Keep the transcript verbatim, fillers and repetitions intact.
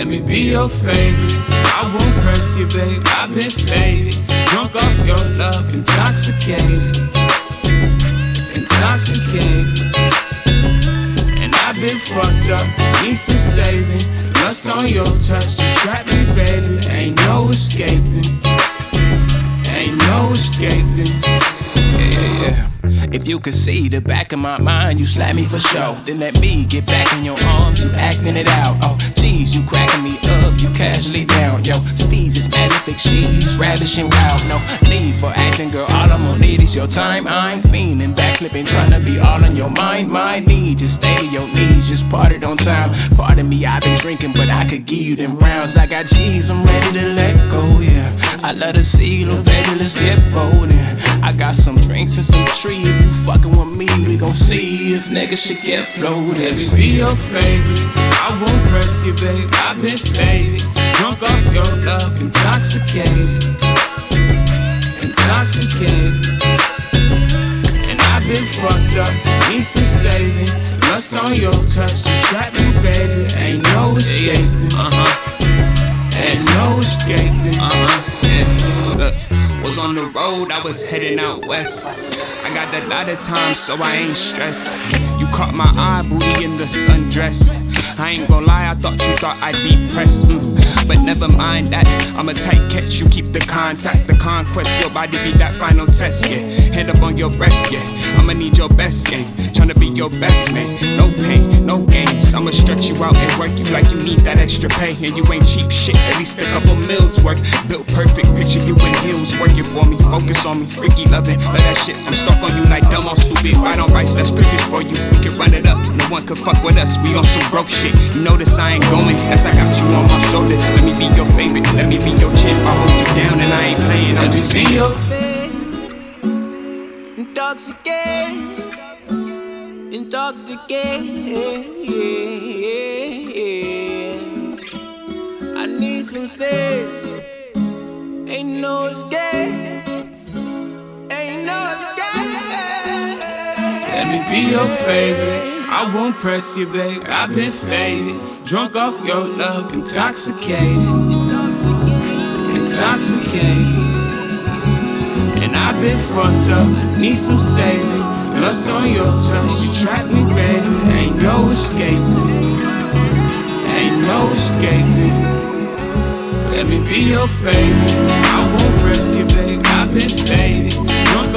Let me be your favorite. I won't press you, babe. I've been faded, drunk off your love, intoxicated, intoxicated. And I've been fucked up, need some saving. Lust on your touch, you trap me, baby. Ain't no escaping, ain't no escaping. Yeah, yeah, yeah. If you could see the back of my mind, you slap me for show. Then let me get back in your arms, you acting it out. Oh, geez, you cracking me up, you casually down. Yo, Steez is magnific, she's ravishing wild. No need for acting, girl, all I'm gonna need is your time. I'm fiending, backflipping, trying to be all on your mind. My need, just stay to your knees, just parted on time. Pardon me, I've been drinking, but I could give you them rounds. I got G's, I'm ready to let go, yeah. I love to see you, little baby, let's get bold, yeah. I got some drinks and some trees. If you fucking with me, we gon' see if niggas should get floated. Let me be your favorite. I won't press you, babe. I've been faded, drunk off your love, intoxicated, intoxicated. And I've been fucked up, need some saving. Lust on your touch, you trap me, baby. Ain't no escaping. Uh huh. Ain't no escaping. Uh huh. Yeah. Look. Was on the road, I was heading out west. I got a lot of time, so I ain't stressed. You caught my eye, booty in the sundress. I ain't gon' lie, I thought you thought I'd be pressed, mm. But never mind that, I'm a tight catch, you keep the contact. The conquest, your body be that final test, yeah. Hand up on your breast, yeah. I'ma need your best game, tryna be your best man. No pain, no games, I'ma stretch you out and work you like you need that extra pay. And you ain't cheap shit, at least a couple mils worth. Built perfect, picture you in heels, working for me. Focus on me, freaky loving, all that shit. I'm stuck on you like dumb or stupid. Right on rights, that's purpose for you. We can run it up, no one can fuck with us. We on some growth shit. You notice I ain't going, as I got you on my shoulder. Let me be your favorite, let me be your champ. I hold you down and I ain't playing, I'm just be your intoxicated, intoxicated. I need some faith, ain't no escape, ain't no escape. Let me be your favorite. I won't press you, babe. I've been faded, drunk off your love, intoxicated, intoxicated. And I've been fucked up, need some saving. Lust on your touch, you trap me, baby. Ain't no escaping, ain't no escaping. Let me be your favorite. I won't press you, babe. I've been faded, drunk